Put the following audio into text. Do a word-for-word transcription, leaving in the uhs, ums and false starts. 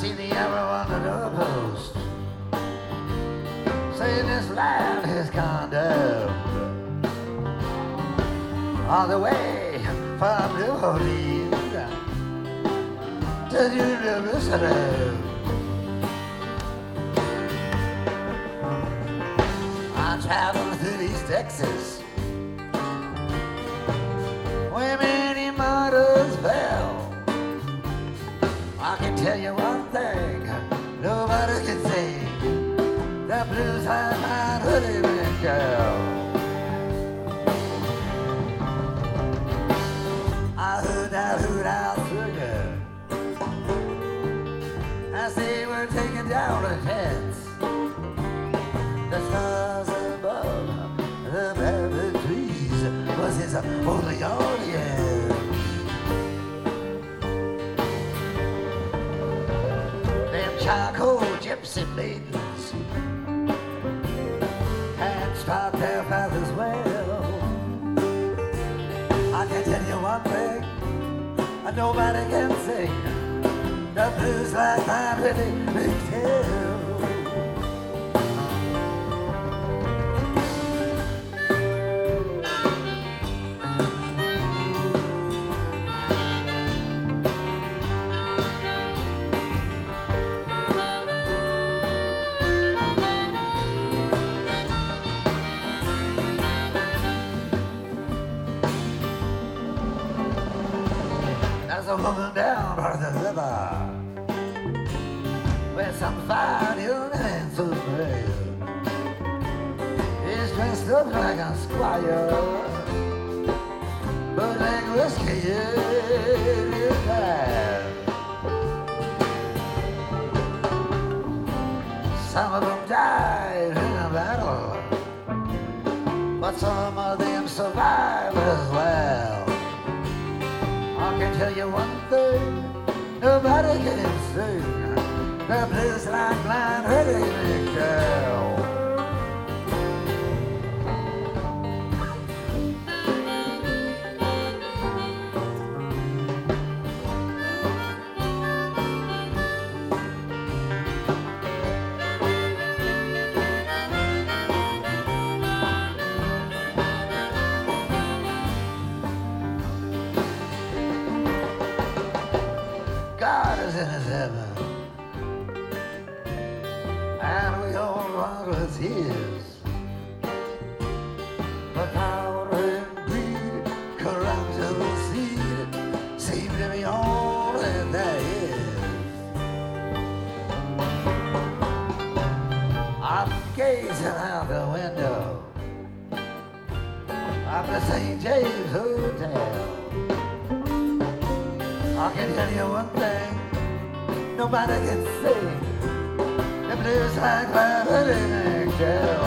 see the arrow on the doorpost saying this land is condemned. On the way from New Orleans to Jerusalem, I'm traveling through East Texas where many martyrs fell. I can tell you one thing, nobody can sing the blues like my hoodie man girl. I heard that hoot out sugar as they were taking down the tents. The stars above the velvet trees was his only audience. Charcoal gypsy maidens had stopped their father's well. I can tell you one thing, nobody can sing the blues like my Billy McTell. There's a woman down by the river with some fine young hands of prayer. He's dressed up like a squire, but like whiskey in his hand. Some of them died in a battle, but some of them survived as well. I can tell you one thing, nobody can sing the blues like blind Eddie McDowell. God is in his heaven, and we all want with his. But power and greed, corruption and seed seem to be all that there is. I'm gazing out the window of the Saint James Hotel. I can tell you one thing, nobody can sing the blues like my Billy McDowell.